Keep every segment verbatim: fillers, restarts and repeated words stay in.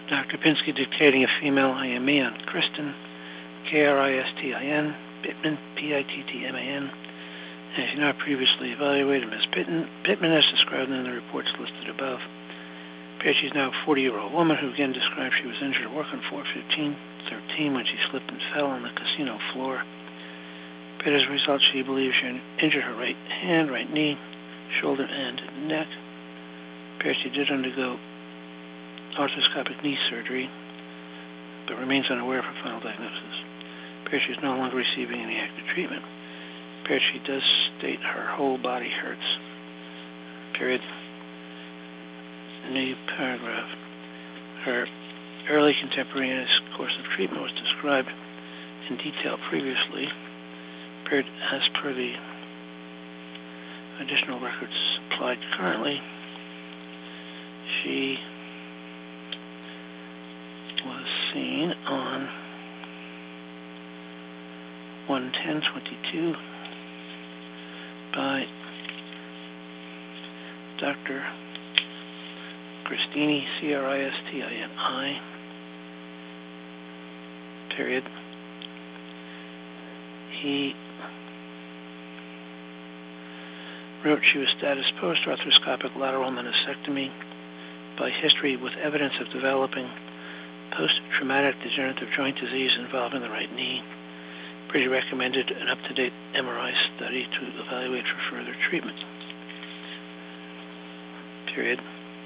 Doctor Pinsky dictating a female I M E on Kristen, K R I S T I N, Pittman, P I T T M A N. And if you're not previously evaluated, Miz Pittman, Pittman as described in the reports listed above. She's now a forty-year-old woman who again described she was injured at work on four fifteen thirteen when she slipped and fell on the casino floor. But as a result, she believes she injured her right hand, right knee, shoulder, and neck. Appears she did undergo arthroscopic knee surgery, but remains unaware of her final diagnosis. Appears she is no longer receiving any active treatment. Appears she does state her whole body hurts. Period. New paragraph. Her early contemporaneous course of treatment was described in detail previously. Appeared as per the additional records supplied currently. She was seen on one ten twenty-two by Doctor Cristini, C R I S T I N I, period. He wrote she was status post-arthroscopic lateral meniscectomy by history with evidence of developing post-traumatic degenerative joint disease involving the right knee. Pretty recommended an up-to-date M R I study to evaluate for further treatment. Period.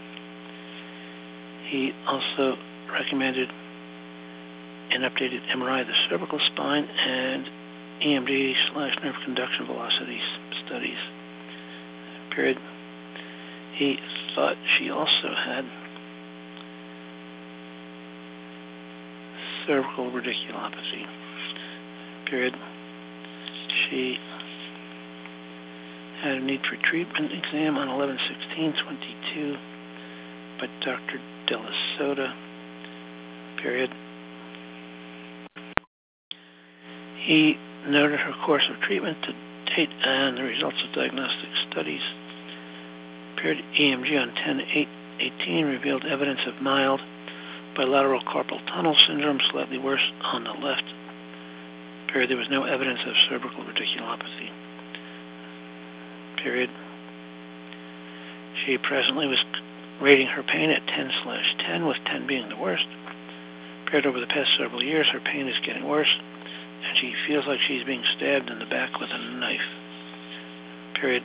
He also recommended an updated M R I of the cervical spine and E M D slash nerve conduction velocity studies. Period. He thought she also had cervical radiculopathy. Period. She had a need for treatment exam on eleven sixteen twenty-two by Doctor Della Sota. Period. He noted her course of treatment to date and the results of diagnostic studies. Period. E M G on ten eight eighteen revealed evidence of mild bilateral carpal tunnel syndrome, slightly worse on the left. Period. There was no evidence of cervical radiculopathy. Period. She presently was rating her pain at ten slash ten, with ten being the worst. Period. Over the past several years, her pain is getting worse, and she feels like she's being stabbed in the back with a knife. Period.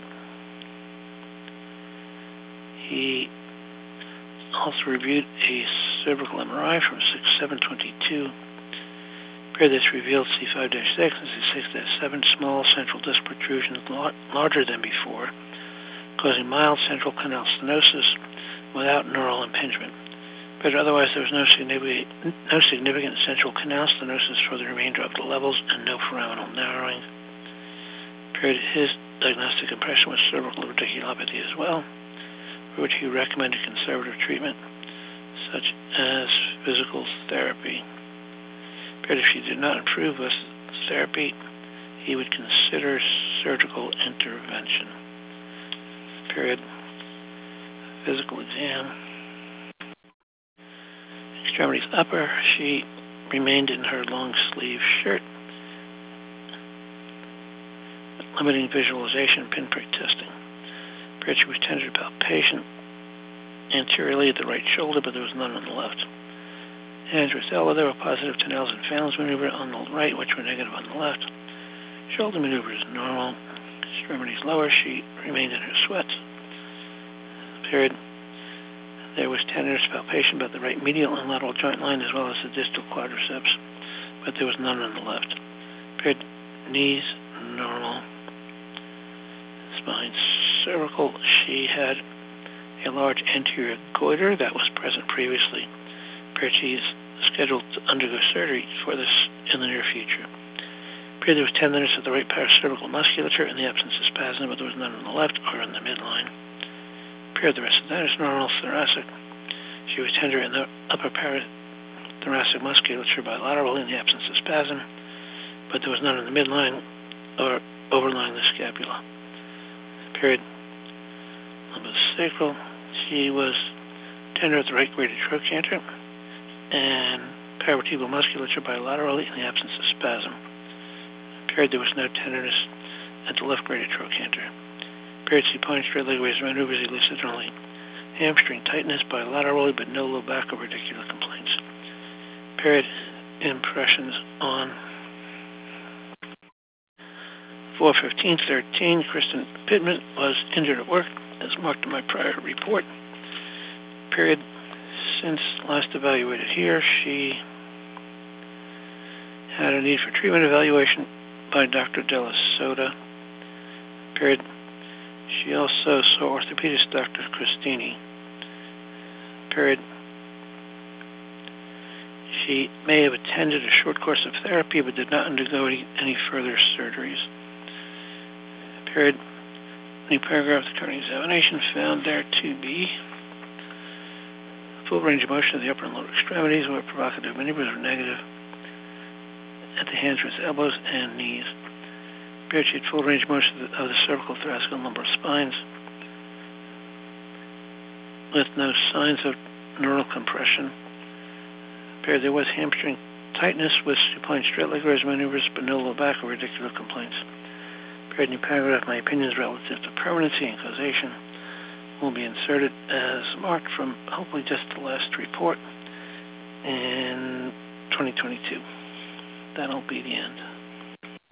He also reviewed a cervical M R I from six seven twenty-two. Period. This revealed C five dash six and C six dash seven small central disc protrusions larger than before, causing mild central canal stenosis without neural impingement. But otherwise, there was no significant, no significant central canal stenosis for the remainder of the levels and no foraminal narrowing. Period. His diagnostic impression was cervical radiculopathy as well, for which he recommended conservative treatment, such as physical therapy. But if she did not improve with therapy, he would consider surgical intervention. Period. Physical exam. Extremities upper, she remained in her long sleeve shirt, limiting visualization, pinprick testing. Period. She was tender to palpation anteriorly at the right shoulder, but there was none on the left. Hands were solid. There were positive Tenel's and Phalen's maneuver on the right, which were negative on the left. Shoulder maneuver is normal. Extremities lower. She remained in her sweats. Period. There was tenderness palpation about the right medial and lateral joint line as well as the distal quadriceps, but there was none on the left. Period. Knees normal. Spine cervical. She had a large anterior goiter that was present previously. Period. She is scheduled to undergo surgery for this in the near future. Period. There was tenderness of the right paracervical musculature in the absence of spasm, but there was none on the left or in the midline. Period. The rest of that is normal. Thoracic. She was tender in the upper parathoracic musculature bilaterally in the absence of spasm, but there was none in the midline or overlying the scapula. Period. Lumbosacral. She was tender at the right greater trochanter and paravertebral musculature bilaterally in the absence of spasm. Period, there was no tenderness at the left greater trochanter. Period, supine straight leg raise maneuvers elicited only hamstring tightness bilaterally, but no low back or radicular complaints. Period, impressions on four fifteen thirteen, Kristen Pittman was injured at work, as marked in my prior report. Period, since last evaluated here, she had a need for treatment evaluation by Doctor Della Sota. Period. She also saw orthopedist Doctor Christini. Period. She may have attended a short course of therapy but did not undergo any, any further surgeries. Period. Any paragraph of the current examination found there to be full range of motion of the upper and lower extremities where provocative maneuvers were negative at the hands, wrists, elbows, and knees. Period. She had full range of motion of the, of the cervical, thoracic, and lumbar spines with no signs of neural compression. Period. There was hamstring tightness with supine straight leg raise maneuvers, but no low back or radicular complaints. Period. New paragraph. My opinions relative to permanency and causation will be inserted as marked from hopefully just the last report in twenty twenty-two. That'll be the end.